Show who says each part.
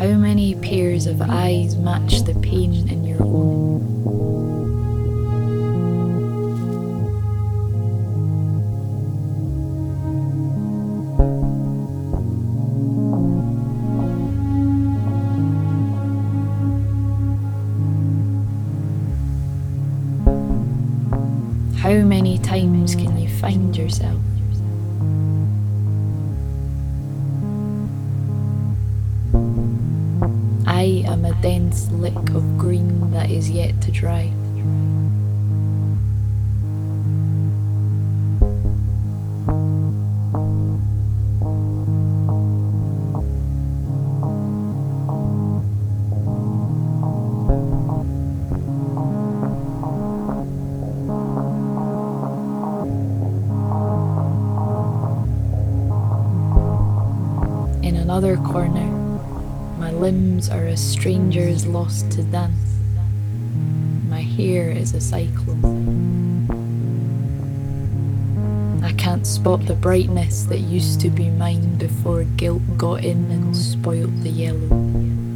Speaker 1: How many pairs of eyes match the pain in your own? How many times can you find yourself? I am a dense lick of green that is yet to dry. In another corner, my limbs are a stranger's lost to dance. My hair is a cyclone. I can't spot the brightness that used to be mine before guilt got in and spoilt the yellow.